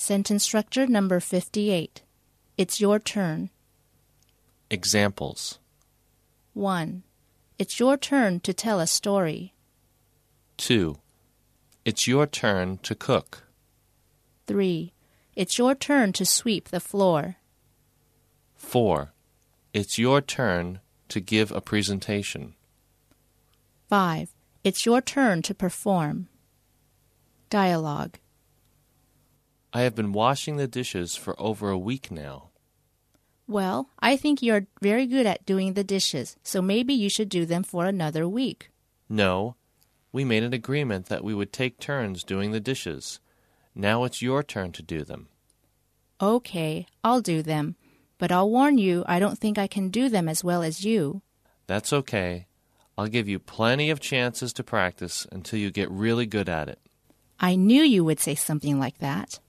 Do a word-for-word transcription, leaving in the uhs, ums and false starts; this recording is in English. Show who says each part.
Speaker 1: Sentence structure number fifty-eight. It's your turn.
Speaker 2: Examples.
Speaker 1: one. It's your turn to tell a story.
Speaker 2: two. It's your turn to cook.
Speaker 1: three. It's your turn to sweep the floor.
Speaker 2: four. It's your turn to give a presentation.
Speaker 1: five. It's your turn to perform. Dialogue.
Speaker 2: I have been washing the dishes for over a week now.
Speaker 1: Well, I think you're very good at doing the dishes, so maybe you should do them for another week.
Speaker 2: No, we made an agreement that we would take turns doing the dishes. Now it's your turn to do them.
Speaker 1: Okay, I'll do them, but I'll warn you I don't think I can do them as well as you.
Speaker 2: That's okay. I'll give you plenty of chances to practice until you get really good at it.
Speaker 1: I knew you would say something like that.